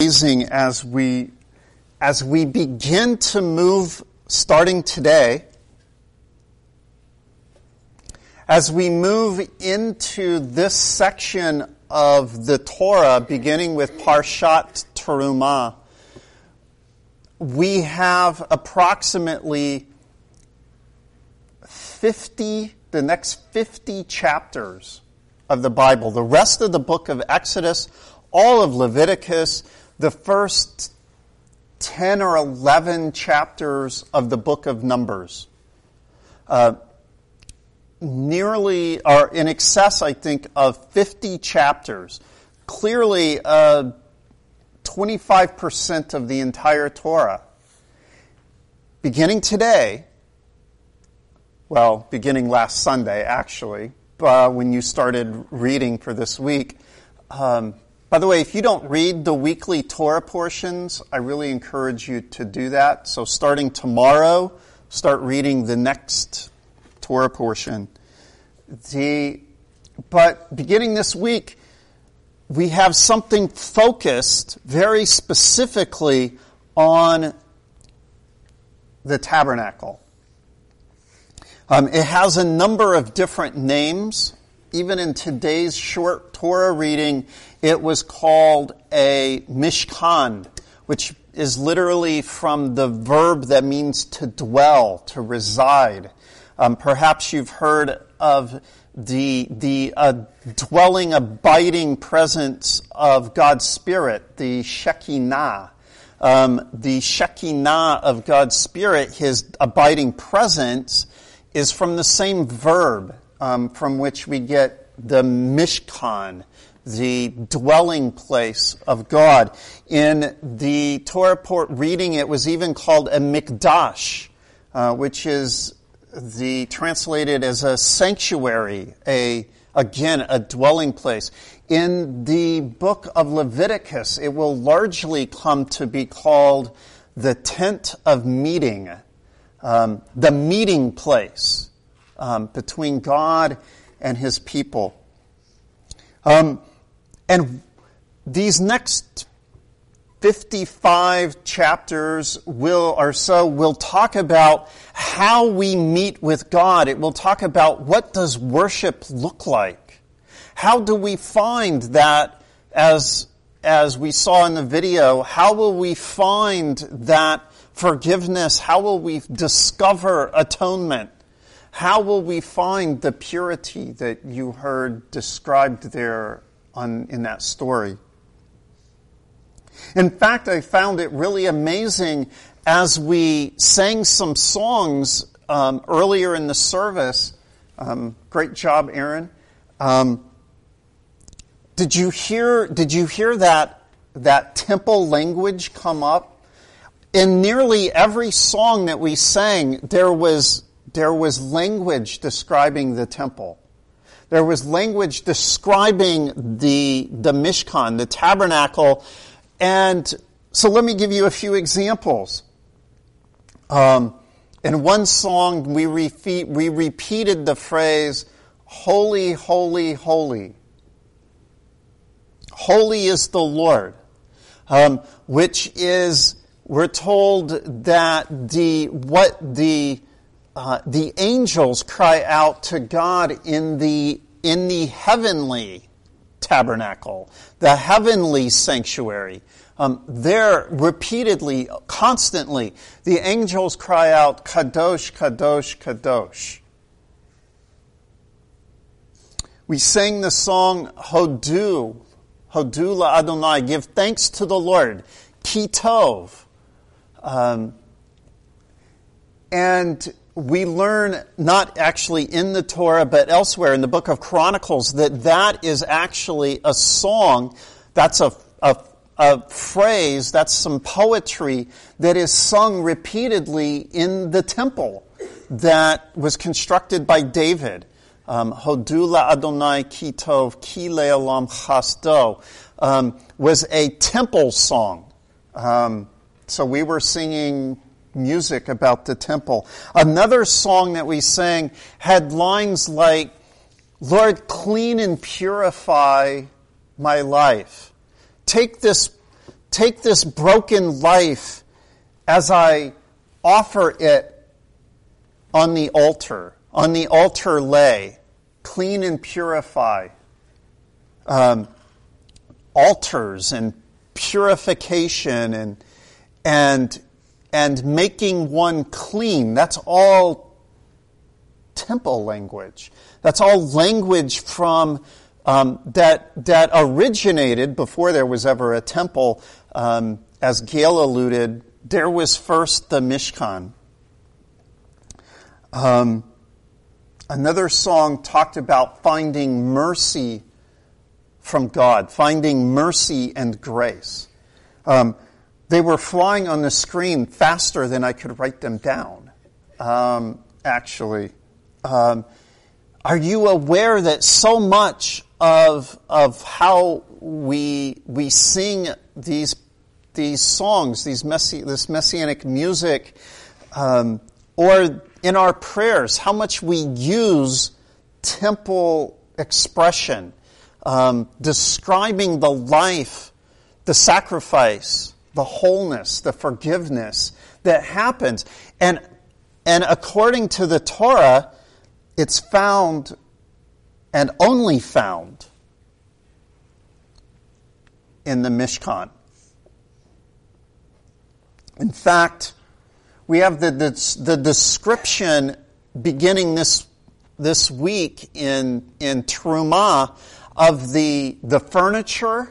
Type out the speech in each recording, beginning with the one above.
amazing as we begin to move, starting today, as we move into this section of the Torah, beginning with Parshat Terumah. We have approximately the next 50 chapters of the Bible. The rest of the book of Exodus, all of Leviticus, the first 10 or 11 chapters of the book of Numbers. Nearly, or in excess, I think, of 50 chapters. Clearly, 25% of the entire Torah. Beginning today, well, beginning last Sunday, actually, when you started reading for this week. By the way, if you don't read the weekly Torah portions, I really encourage you to do that. So starting tomorrow, start reading the next Torah portion. But beginning this week, we have something focused very specifically on the tabernacle. It has a number of different names. Even in today's short Torah reading, it was called a Mishkan, which is literally from the verb that means to dwell, to reside. Perhaps you've heard of the dwelling, abiding presence of God's Spirit, the Shekinah. The Shekinah of God's Spirit, His abiding presence, is from the same verb from which we get the Mishkan, the dwelling place of God. In the Torah reading, it was even called a Mikdash, which is translated as a sanctuary, a dwelling place. In the book of Leviticus, it will largely come to be called the tent of meeting, the meeting place between God and His people. And these next 55 chapters will talk about how we meet with God. It will talk about what does worship look like. How do we find that, as we saw in the video, how will we find that forgiveness? How will we discover atonement? How will we find the purity that you heard described there in that story? In fact, I found it really amazing as we sang some songs earlier in the service. Great job, Aaron. Did you hear that temple language come up? In nearly every song that we sang, there was language describing the temple. There was language describing the Mishkan, the tabernacle. And so let me give you a few examples. In one song, we repeated the phrase, "Holy, holy, holy." Holy is the Lord, which is, we're told that the angels cry out to God in the heavenly tabernacle, the heavenly sanctuary. There, repeatedly, constantly, the angels cry out, "Kadosh, Kadosh, Kadosh." We sang the song, Hodu la'Adonai, give thanks to the Lord, Ki Tov. And we learn, not actually in the Torah, but elsewhere in the book of Chronicles, that is actually a song, that's a phrase, that's some poetry that is sung repeatedly in the temple that was constructed by David. Hodu la'Adonai ki tov, ki le'olam chasdo, was a temple song. So we were singing music about the temple. Another song that we sang had lines like, "Lord, clean and purify my life. Take this take this broken life as I offer it on the altar lay, clean and purify. Altars and purification and making one clean. That's all temple language. That's all language from that originated before there was ever a temple. As Gail alluded, there was first the Mishkan. Another song talked about finding mercy from God, finding mercy and grace. They were flying on the screen faster than I could write them down, actually. Are you aware that so much of how we sing these songs, this messianic music, or in our prayers, how much we use temple expression, describing the life, the sacrifice, the wholeness, the forgiveness that happens. And according to the Torah, it's found and only found in the Mishkan. In fact, we have the description beginning this week in Terumah of the furniture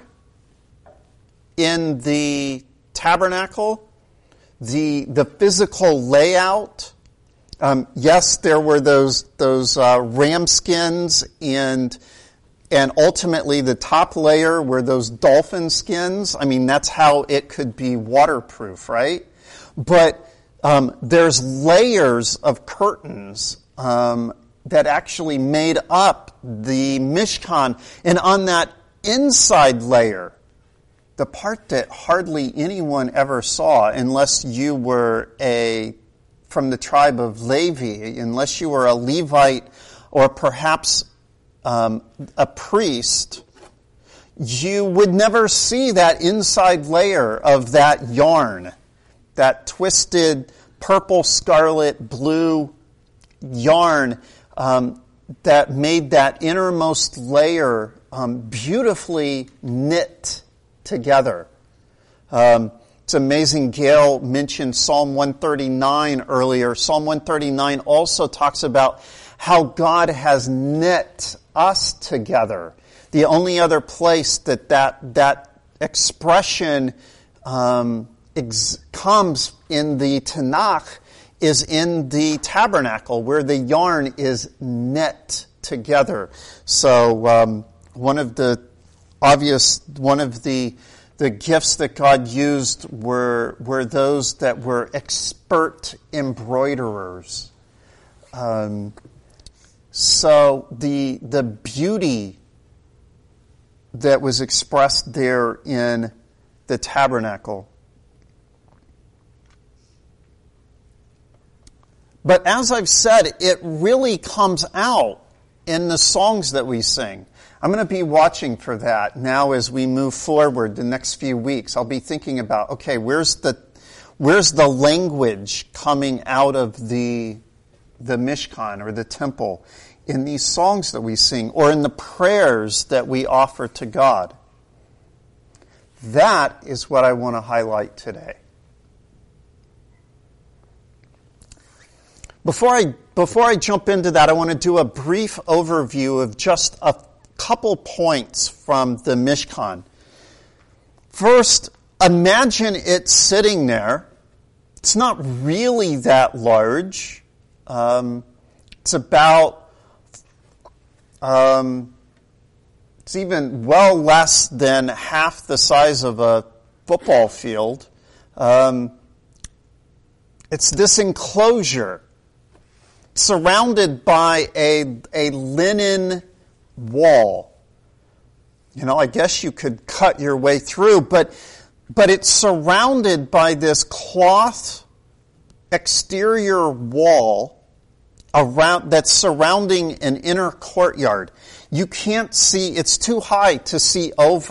in the tabernacle, the physical layout. Yes, there were those ram skins and ultimately the top layer were those dolphin skins. I mean, that's how it could be waterproof, right? But there's layers of curtains that actually made up the Mishkan. And on that inside layer, the part that hardly anyone ever saw, unless you were from the tribe of Levi, unless you were a Levite or perhaps a priest, you would never see that inside layer of that yarn, that twisted purple, scarlet, blue yarn that made that innermost layer beautifully knit together. It's amazing. Gail mentioned Psalm 139 earlier. Psalm 139 also talks about how God has knit us together. The only other place that expression comes in the Tanakh is in the tabernacle, where the yarn is knit together. So one of the gifts that God used were those that were expert embroiderers. So the beauty that was expressed there in the tabernacle. But as I've said, it really comes out in the songs that we sing. I'm going to be watching for that now as we move forward the next few weeks. I'll be thinking about, okay, where's the language coming out of the Mishkan or the temple in these songs that we sing or in the prayers that we offer to God? That is what I want to highlight today. Before I jump into that, I want to do a brief overview of just a couple points from the Mishkan. First, imagine it sitting there. It's not really that large. It's about, it's even well less than half the size of a football field. It's this enclosure surrounded by a linen wall. You know, I guess you could cut your way through, but it's surrounded by this cloth exterior wall that's surrounding an inner courtyard. You can't see, it's too high to see over.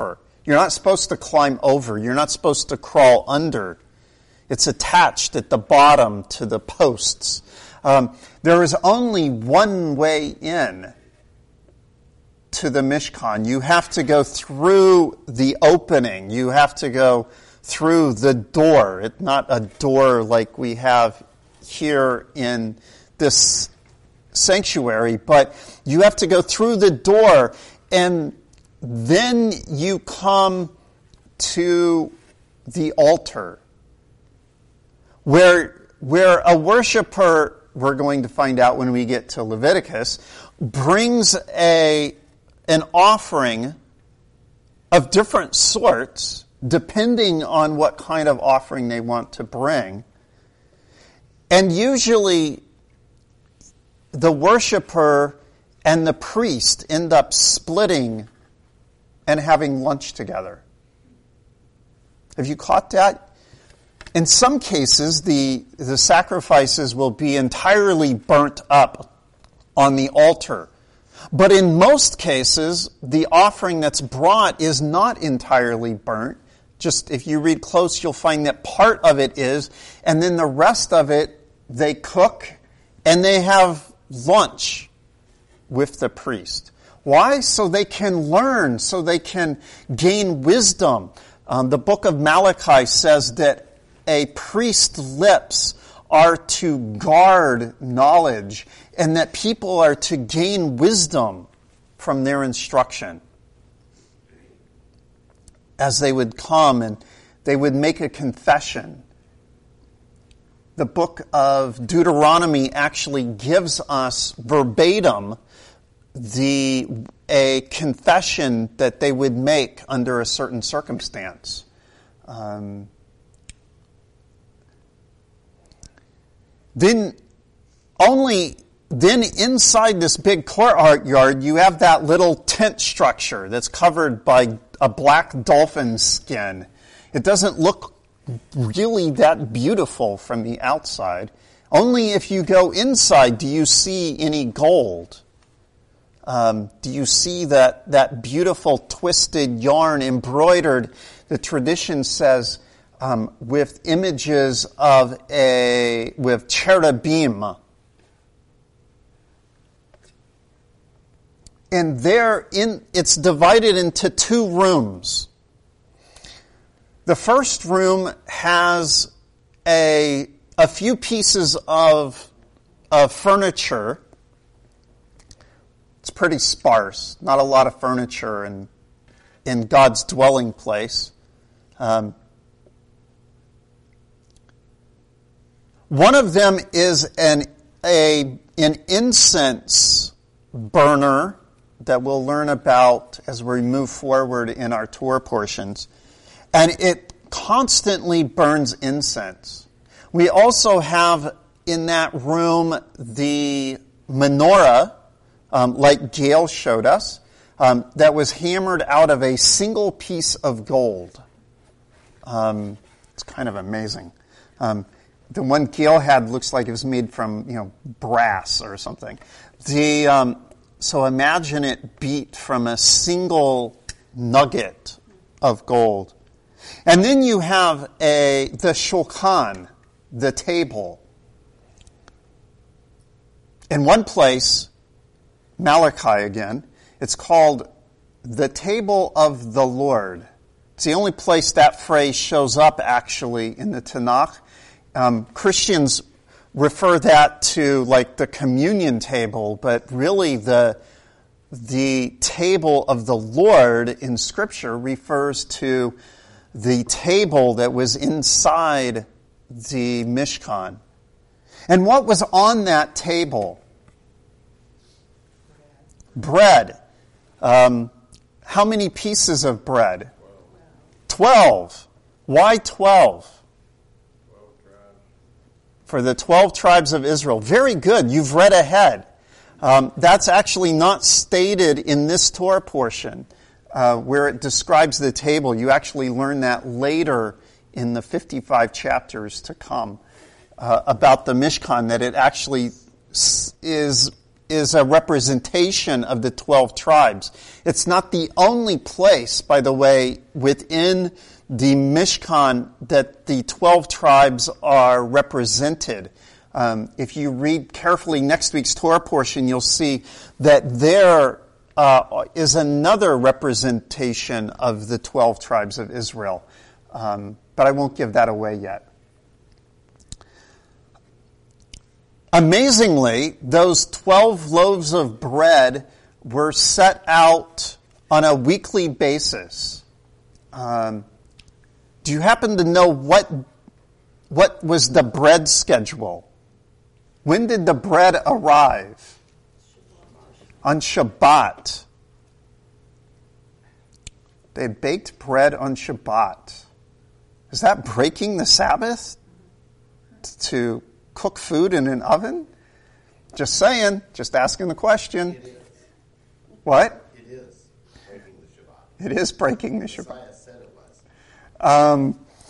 You're not supposed to climb over. You're not supposed to crawl under. It's attached at the bottom to the posts. There is only one way in to the Mishkan. You have to go through the opening. You have to go through the door. It's not a door like we have here in this sanctuary, but you have to go through the door, and then you come to the altar, where a worshiper, we're going to find out when we get to Leviticus, brings an offering of different sorts, depending on what kind of offering they want to bring. And usually, the worshiper and the priest end up splitting and having lunch together. Have you caught that? In some cases, the sacrifices will be entirely burnt up on the altar. But in most cases, the offering that's brought is not entirely burnt. Just if you read close, you'll find that part of it is, and then the rest of it, they cook and they have lunch with the priest. Why? So they can learn, so they can gain wisdom. The book of Malachi says that a priest's lips are to guard knowledge, and that people are to gain wisdom from their instruction. As they would come and they would make a confession. The book of Deuteronomy actually gives us verbatim a confession that they would make under a certain circumstance. Then inside this big courtyard, you have that little tent structure that's covered by a black dolphin skin. It doesn't look really that beautiful from the outside. Only if you go inside do you see any gold. Do you see that beautiful twisted yarn embroidered, the tradition says, with images with cherubim. And it's divided into two rooms. The first room has a few pieces of furniture. It's pretty sparse. Not a lot of furniture in God's dwelling place. One of them is an incense burner that we'll learn about as we move forward in our tour portions. And it constantly burns incense. We also have in that room the menorah, like Gail showed us, that was hammered out of a single piece of gold. It's kind of amazing. The one Gail had looks like it was made from, brass or something. So imagine it beat from a single nugget of gold. And then you have the shulchan, the table. In one place, Malachi again, it's called the table of the Lord. It's the only place that phrase shows up actually in the Tanakh. Christians refer that to like the communion table, but really the table of the Lord in Scripture refers to the table that was inside the Mishkan. And what was on that table? Bread. How many pieces of bread? 12. Why 12? For the 12 tribes of Israel. Very good. You've read ahead. That's actually not stated in this Torah portion where it describes the table. You actually learn that later in the 55 chapters to come about the Mishkan, that it actually is is a representation of the 12 tribes. It's not the only place, by the way, within the Mishkan that the 12 tribes are represented. If you read carefully next week's Torah portion, you'll see that there is another representation of the 12 tribes of Israel. But I won't give that away yet. Amazingly, those 12 loaves of bread were set out on a weekly basis. Do you happen to know what was the bread schedule? When did the bread arrive? On Shabbat. They baked bread on Shabbat. Is that breaking the Sabbath to cook food in an oven? Just saying. Just asking the question. It is. What? It is breaking the Shabbat. It is breaking the Shabbat. Messiah said it was.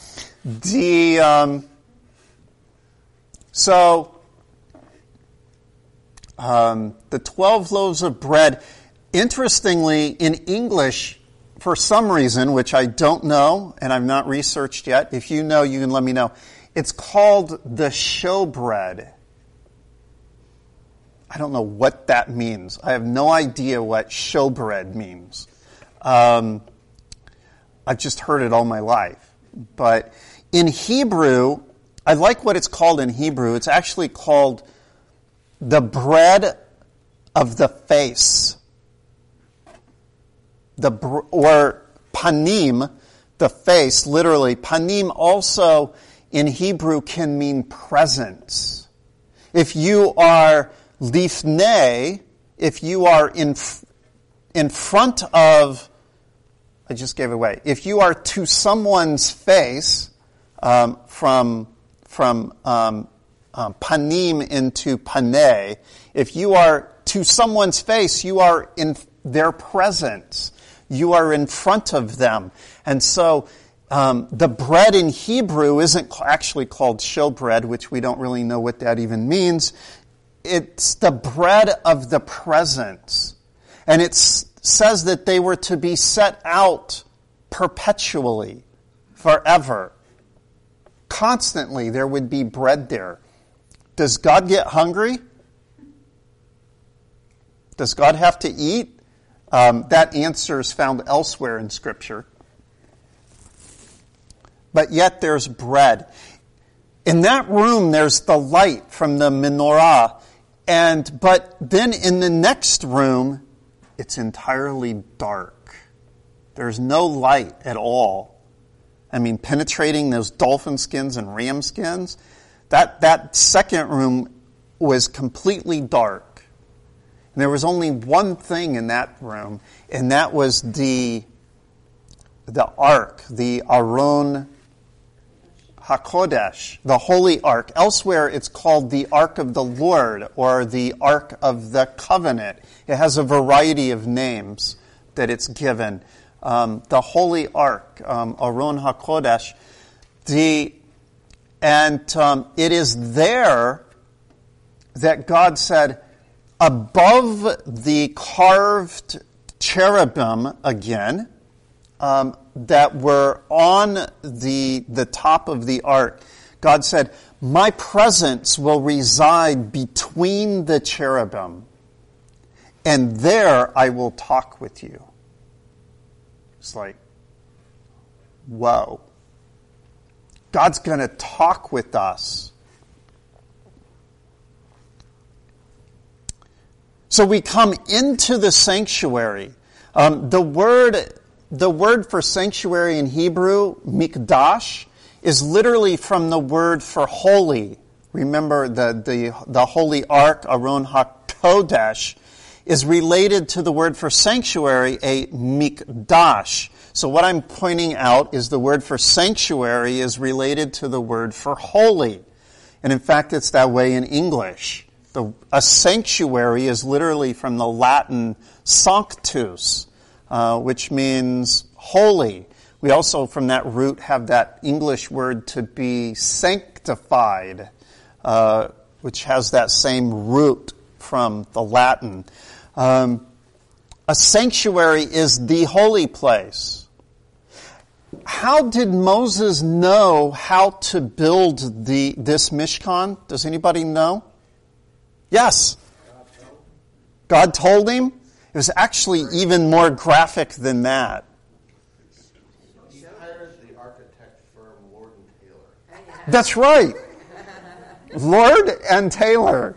The 12 loaves of bread, interestingly, in English, for some reason, which I don't know, and I've not researched yet, if you know, you can let me know, it's called the showbread. I don't know what that means. I have no idea what showbread means. I've just heard it all my life. But in Hebrew, I like what it's called in Hebrew. It's actually called the bread of the face. Or panim, the face, literally. Panim also in Hebrew can mean presence. If you are lifnei, if you are in front of, I just gave it away. If you are to someone's face, from panim into paneh, if you are to someone's face, you are in their presence. You are in front of them. And so the bread in Hebrew isn't actually called showbread, which we don't really know what that even means. It's the bread of the presence. And it says that they were to be set out perpetually, forever. Constantly there would be bread there. Does God get hungry? Does God have to eat? That answer is found elsewhere in Scripture. But yet there's bread. In that room there's the light from the menorah. But then in the next room, it's entirely dark. There's no light at all. I mean, penetrating those dolphin skins and ram skins, that second room was completely dark. And there was only one thing in that room, and that was the ark, the Aron HaKodesh, the Holy Ark. Elsewhere, it's called the Ark of the Lord or the Ark of the Covenant. It has a variety of names that it's given. The Holy Ark, Aron HaKodesh. It is there that God said, above the carved cherubim again, that were on the top of the ark, God said, my presence will reside between the cherubim, and there I will talk with you. It's like, whoa. God's going to talk with us. So we come into the sanctuary. The word for sanctuary in Hebrew, mikdash, is literally from the word for holy. Remember, the holy ark, Aron HaKodesh, is related to the word for sanctuary, a mikdash. So what I'm pointing out is the word for sanctuary is related to the word for holy. And in fact, it's that way in English. A sanctuary is literally from the Latin sanctus, which means holy. We also, from that root, have that English word to be sanctified, which has that same root from the Latin. A sanctuary is the holy place. How did Moses know how to build this Mishkan? Does anybody know? Yes. God told him? It was actually even more graphic than that. He hired the architect firm Lord & Taylor. That's right. Lord and Taylor.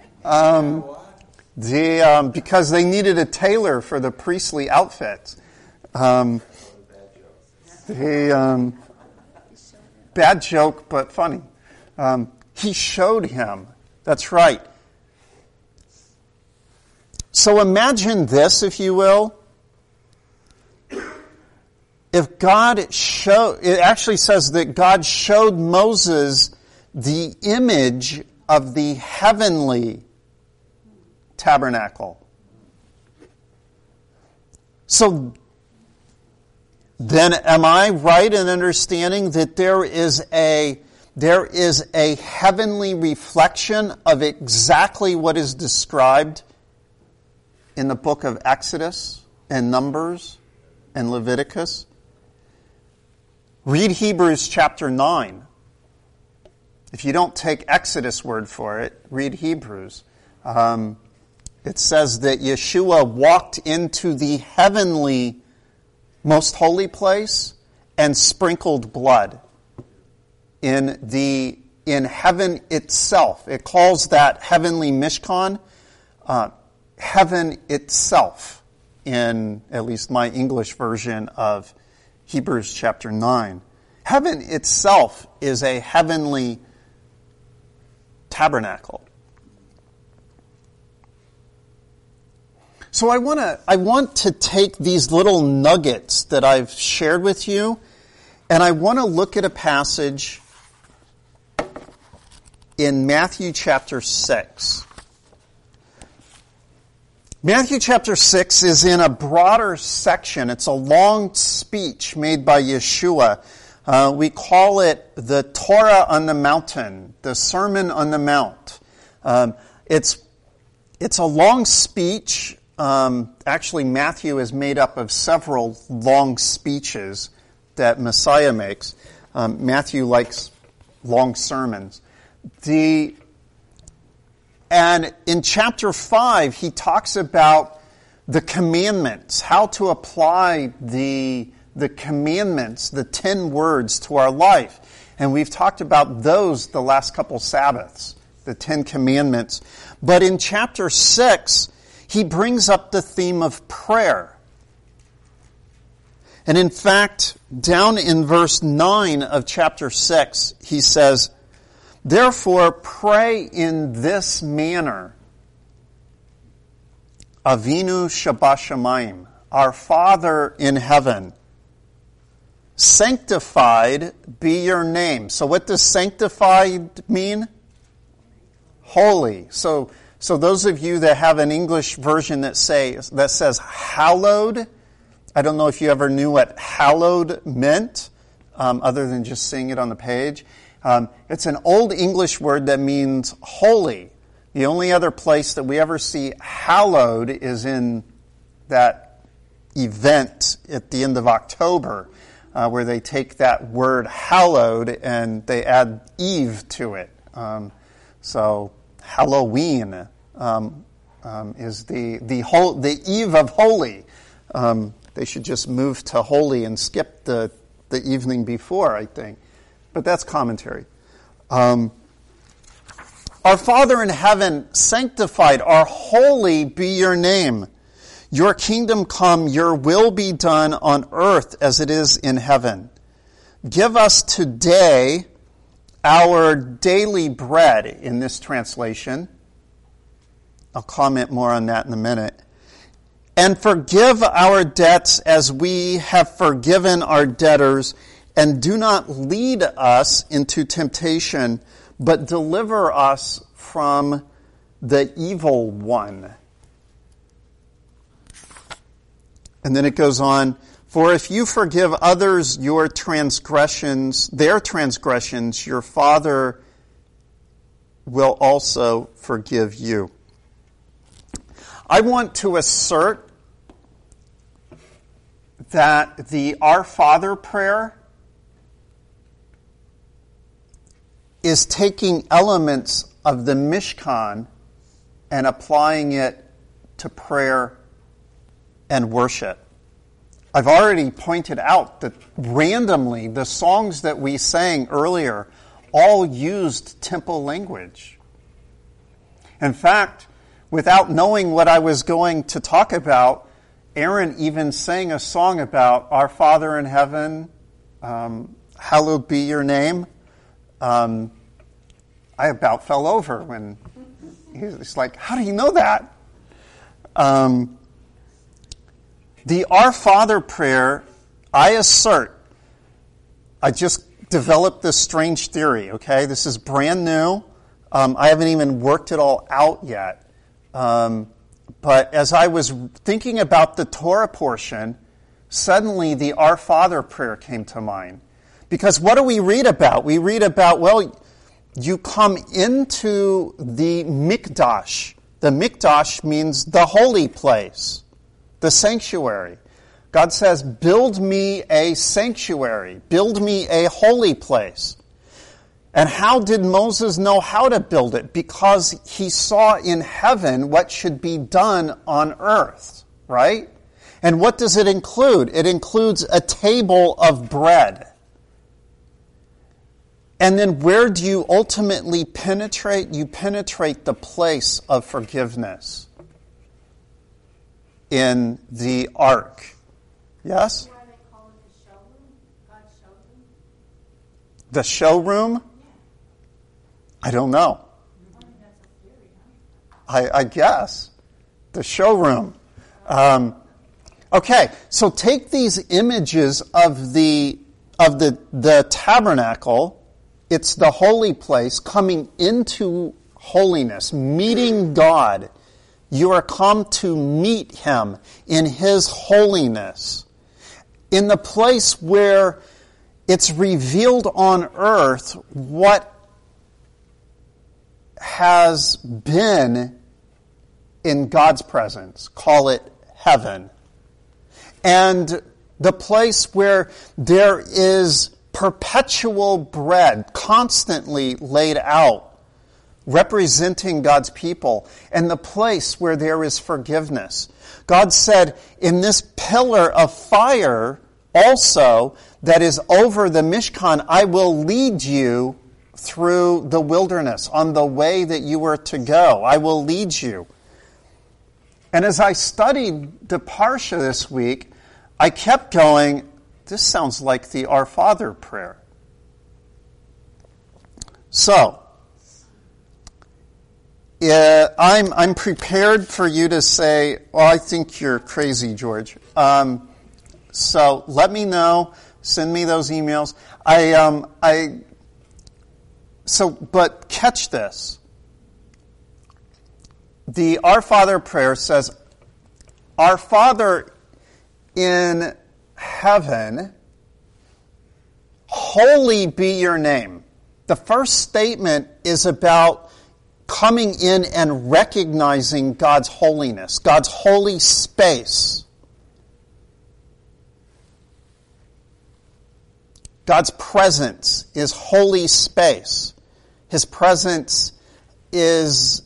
Because they needed a tailor for the priestly outfits. Bad joke, but funny. He showed him. That's right. So imagine this, if you will. If God showed, it actually says that God showed Moses the image of the heavenly tabernacle. So then am I right in understanding that there is a heavenly reflection of exactly what is described in the book of Exodus and Numbers and Leviticus? Read Hebrews chapter 9. If you don't take Exodus' word for it, read Hebrews. It says that Yeshua walked into the heavenly most holy place and sprinkled blood in heaven itself. It calls that heavenly Mishkan heaven itself in at least my English version of Hebrews chapter 9. Heaven itself is a heavenly tabernacle. So I want to take these little nuggets that I've shared with you, and I want to look at a passage in Matthew chapter 6. Matthew chapter 6 is in a broader section. It's a long speech made by Yeshua. We call it the Torah on the Mountain, the Sermon on the Mount. It's a long speech. Actually, Matthew is made up of several long speeches that Messiah makes. Matthew likes long sermons. And in chapter 5, he talks about the commandments, how to apply the commandments, the 10 words to our life. And we've talked about those the last couple Sabbaths, the 10 commandments. But in chapter 6, he brings up the theme of prayer. And in fact, down in verse 9 of chapter 6, he says, "Therefore pray in this manner, Avinu Shabashamayim, our Father in heaven, sanctified be your name." So what does sanctified mean? Holy. So those of you that have an English version that says hallowed, I don't know if you ever knew what hallowed meant, other than just seeing it on the page. It's an old English word that means holy. The only other place that we ever see hallowed is in that event at the end of October, where they take that word hallowed and they add Eve to it. So Halloween is the Eve of Holy. They should just move to Holy and skip the evening before, I think. But that's commentary. Our Father in heaven, sanctified or holy be your name. Your kingdom come, your will be done on earth as it is in heaven. Give us today our daily bread, in this translation. I'll comment more on that in a minute. And forgive our debts as we have forgiven our debtors. And do not lead us into temptation, but deliver us from the evil one. And then it goes on, for if you forgive others their transgressions, your Father will also forgive you. I want to assert that the Our Father prayer is taking elements of the Mishkan and applying it to prayer and worship. I've already pointed out that randomly the songs that we sang earlier all used temple language. In fact, without knowing what I was going to talk about, Aaron even sang a song about Our Father in Heaven, hallowed be your name. I about fell over when he's like, how do you know that? The Our Father prayer, I assert, I just developed this strange theory, okay? This is brand new. I haven't even worked it all out yet. But as I was thinking about the Torah portion, suddenly the Our Father prayer came to mind. Because what do we read about? We read about, well, you come into the Mikdash. The Mikdash means the holy place, the sanctuary. God says, build me a sanctuary, build me a holy place. And how did Moses know how to build it? Because he saw in heaven what should be done on earth, right? And what does it include? It includes a table of bread. And then where do you ultimately penetrate? You penetrate the place of forgiveness in the ark. Yes? Why they call it the showroom? God's showroom? The showroom? I don't know. I think that's a theory, huh? I guess. The showroom. Okay, so take these images of the tabernacle. It's the holy place coming into holiness, meeting God. You are come to meet Him in His holiness. In the place where it's revealed on earth what has been in God's presence. Call it heaven. And the place where there is perpetual bread constantly laid out, representing God's people, and the place where there is forgiveness. God said, in this pillar of fire also that is over the Mishkan, I will lead you through the wilderness on the way that you were to go. I will lead you. And as I studied the Parsha this week, I kept going, this sounds like the Our Father prayer. So, I'm prepared for you to say, well, I think you're crazy, George. So let me know. Send me those emails. But catch this. The Our Father prayer says, Our Father in heaven, holy be your name. The first statement is about coming in and recognizing God's holiness, God's holy space. God's presence is holy space. His presence is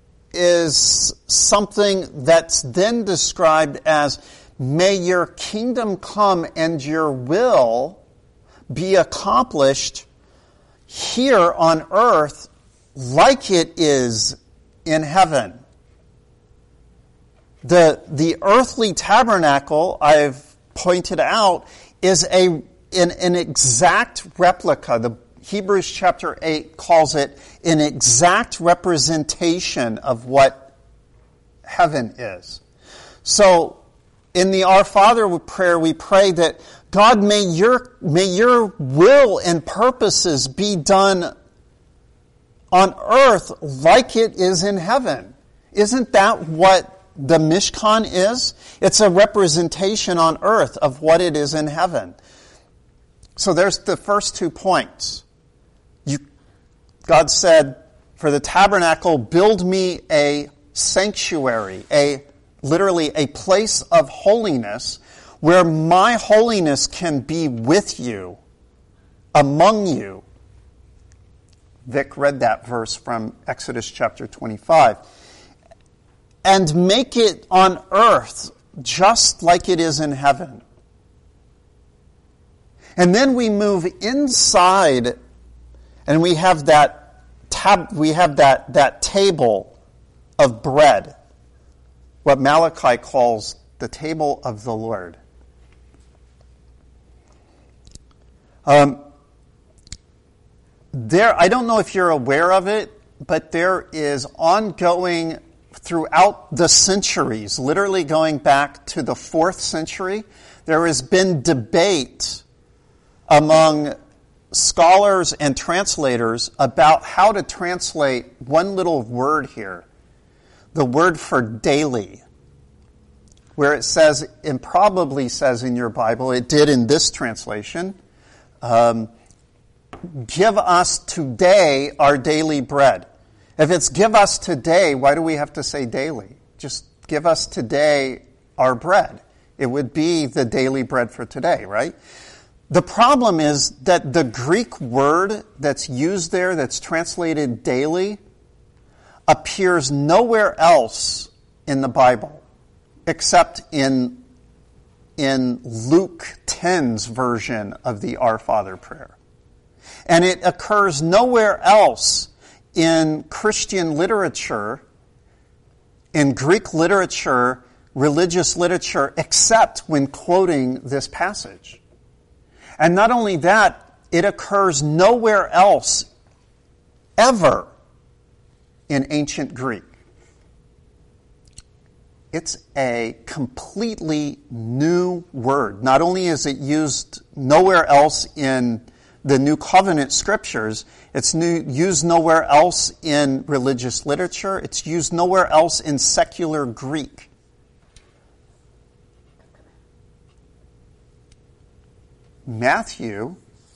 something that's then described as, may your kingdom come and your will be accomplished here on earth like it is in heaven. The earthly tabernacle, I've pointed out, is an exact replica. The Hebrews chapter 8 calls it an exact representation of what heaven is. So, in the Our Father prayer, we pray that God, may your will and purposes be done on earth like it is in heaven. Isn't that what the Mishkan is? It's a representation on earth of what it is in heaven. So there's the first 2 points. God said, for the tabernacle, build me a sanctuary, a literally a place of holiness where my holiness can be with you, among you. Vic read that verse from Exodus chapter 25. And make it on earth just like it is in heaven. And then we move inside, and we have that table of bread, what Malachi calls the table of the Lord. I don't know if you're aware of it, but there is ongoing throughout the centuries, literally going back to the 4th century, there has been debate among scholars and translators about how to translate one little word here, the word for daily, where it says, and probably says in your Bible, it did in this translation, give us today our daily bread. If it's give us today, why do we have to say daily? Just give us today our bread. It would be the daily bread for today, right? The problem is that the Greek word that's used there, that's translated daily, appears nowhere else in the Bible except in Luke 10's version of the Our Father prayer. And it occurs nowhere else in Christian literature, in Greek literature, religious literature, except when quoting this passage. And not only that, it occurs nowhere else ever in ancient Greek. It's a completely new word. Not only is it used nowhere else in the New Covenant scriptures, it's used nowhere else in religious literature, it's used nowhere else in secular Greek. Matthew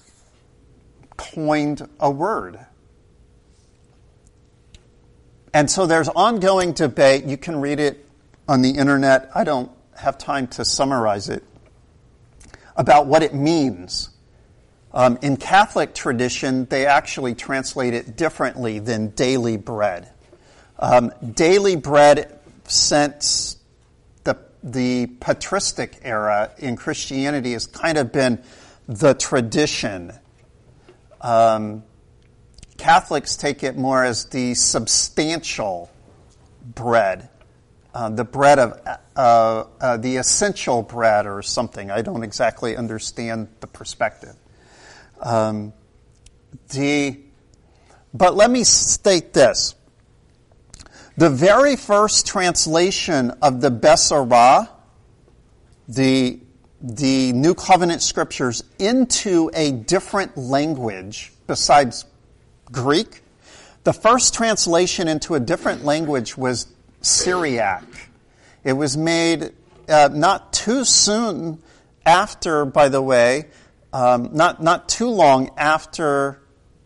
coined a word. And so there's ongoing debate. You can read it on the internet. I don't have time to summarize it, about what it means. In Catholic tradition, they actually translate it differently than daily bread. Daily bread, since the patristic era in Christianity, has kind of been the tradition. Catholics take it more as the substantial bread, the bread of the essential bread or something. I don't exactly understand the perspective. But let me state this. The very first translation of the Besorah, the New Covenant Scriptures, into a different language besides Greek, the first translation into a different language was Syriac. It was made not too soon after, by the way, not too long after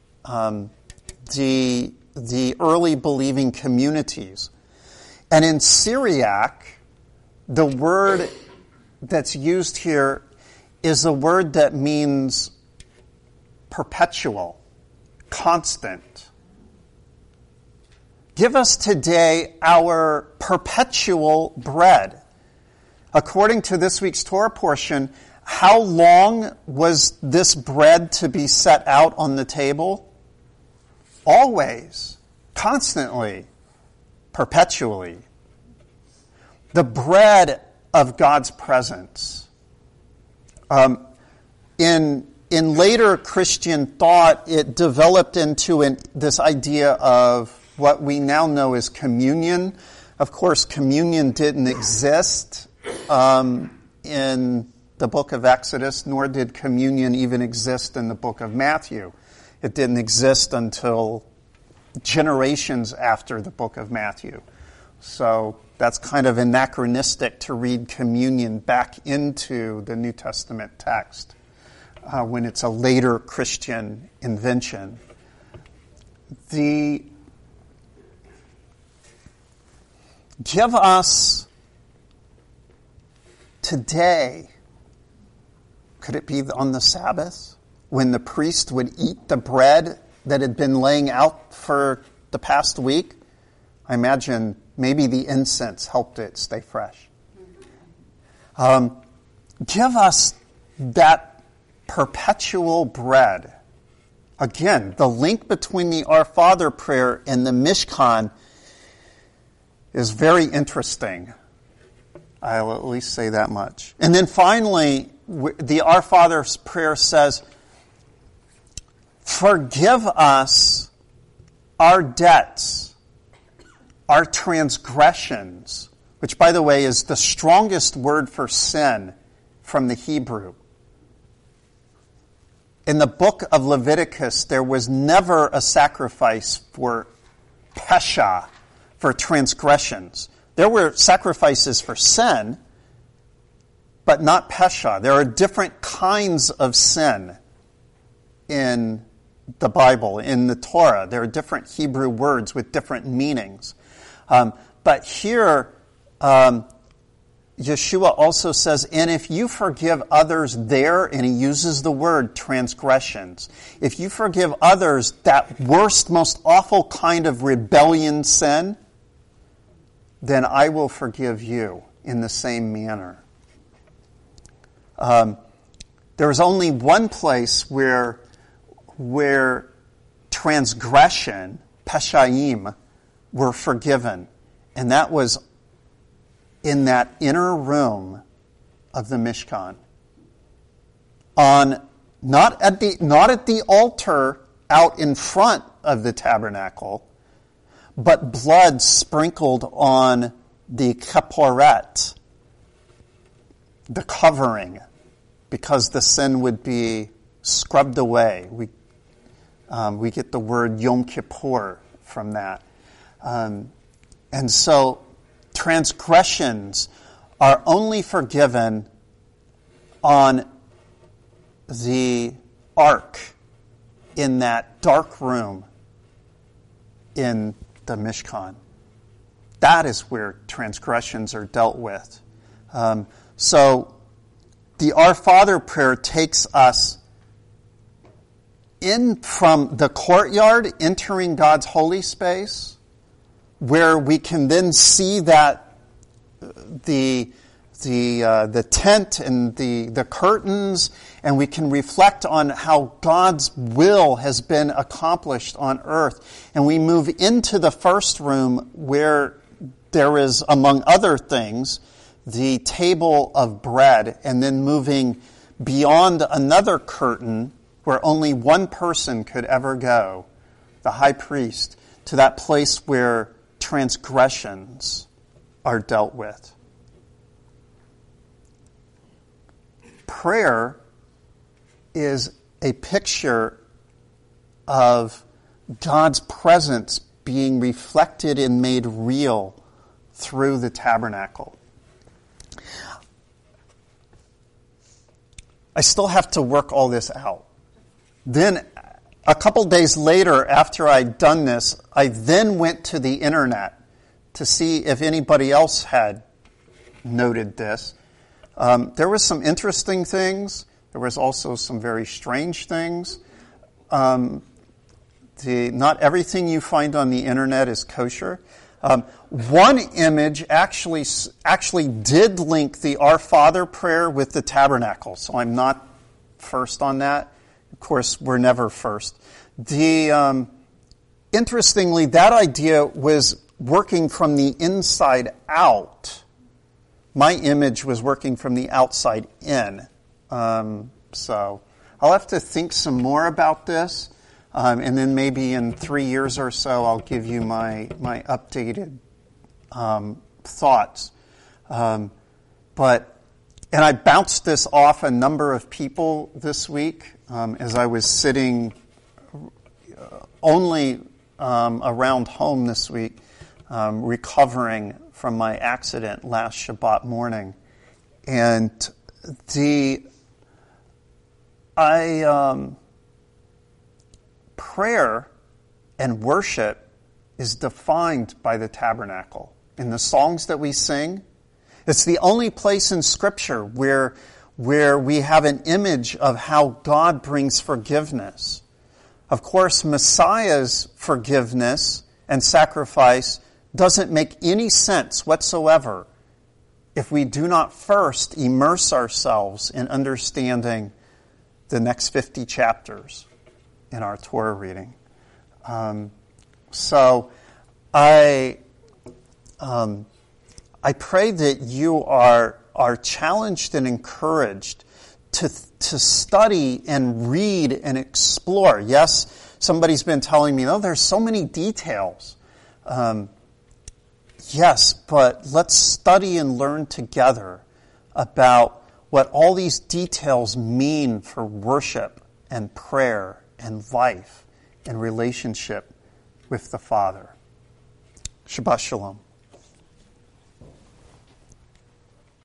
the early believing communities. And in Syriac, the word that's used here is a word that means perpetual, constant. Give us today our perpetual bread. According to this week's Torah portion, how long was this bread to be set out on the table? Always, constantly, perpetually. The bread of God's presence. In later Christian thought, it developed into this idea of what we now know as communion. Of course, communion didn't exist in the book of Exodus, nor did communion even exist in the book of Matthew. It didn't exist until generations after the book of Matthew. So that's kind of anachronistic to read communion back into the New Testament text when it's a later Christian invention. Give us today, could it be on the Sabbath when the priest would eat the bread that had been laying out for the past week? I imagine maybe the incense helped it stay fresh. Give us that perpetual bread. Again, the link between the Our Father prayer and the Mishkan is very interesting. I'll at least say that much. And then finally, the Our Father's prayer says, forgive us our debts, our transgressions, which, by the way, is the strongest word for sin from the Hebrew. In the book of Leviticus, there was never a sacrifice for pesha, for transgressions. There were sacrifices for sin, but not pesha. There are different kinds of sin in the Bible, in the Torah. There are different Hebrew words with different meanings. But here, Yeshua also says, and if you forgive others there, and he uses the word transgressions, if you forgive others that worst, most awful kind of rebellion sin, then I will forgive you in the same manner. There is only one place where transgression, peshaim, were forgiven, and that was in that inner room of the Mishkan. Not at the altar out in front of the tabernacle, but blood sprinkled on the kaporet, the covering, because the sin would be scrubbed away. We get the word Yom Kippur from that. And so transgressions are only forgiven on the ark in that dark room in the Mishkan. That is where transgressions are dealt with. So the Our Father prayer takes us in from the courtyard, entering God's holy space, where we can then see that the tent and the curtains, and we can reflect on how God's will has been accomplished on earth. And we move into the first room where there is, among other things, the table of bread, and then moving beyond another curtain where only one person could ever go, the high priest, to that place where transgressions are dealt with. Prayer is a picture of God's presence being reflected and made real through the tabernacle. I still have to work all this out. Then, a couple days later, after I'd done this, I then went to the internet to see if anybody else had noted this. There were some interesting things. There was also some very strange things. Not everything you find on the internet is kosher. One image actually did link the Our Father prayer with the tabernacle, so I'm not first on that. Of course, we're never first. Interestingly, that idea was working from the inside out. My image was working from the outside in. So I'll have to think some more about this. And then maybe in 3 years or so, I'll give you my updated thoughts. And I bounced this off a number of people this week as I was sitting only around home this week, recovering from my accident last Shabbat morning. And prayer and worship is defined by the tabernacle. In the songs that we sing, It's the only place in Scripture where we have an image of how God brings forgiveness. Of course, Messiah's forgiveness and sacrifice doesn't make any sense whatsoever if we do not first immerse ourselves in understanding the next 50 chapters in our Torah reading. So I pray that you are challenged and encouraged to study and read and explore. Yes, somebody's been telling me, there's so many details. Yes, but let's study and learn together about what all these details mean for worship and prayer and life and relationship with the Father. Shabbat Shalom.